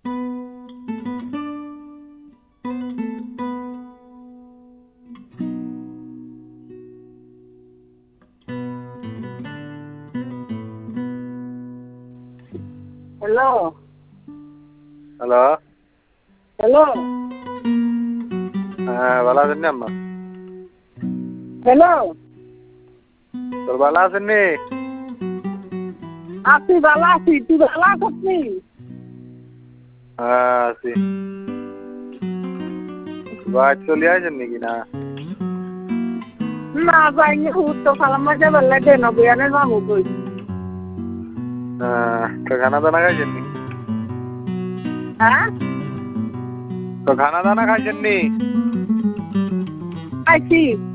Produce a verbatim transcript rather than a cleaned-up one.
Hello hello hello হ্যাঁ ভালো আছেন নি আম্মা? হ্যালো তোর ভালো আছেন নি? আছি ভালো আছি, তুই ভালো আছিস নি? হ্যাঁ আছি। বাড়ি চলে আসেন নাকি না? না যাইনি, তো খালাম মাঝে বেলা দেন বয়ানের মামু কই। হ্যাঁ তো খানা দানা খাইছেন নি? হ্যাঁ তো খানা দানা খাইছেন নি? আইছি।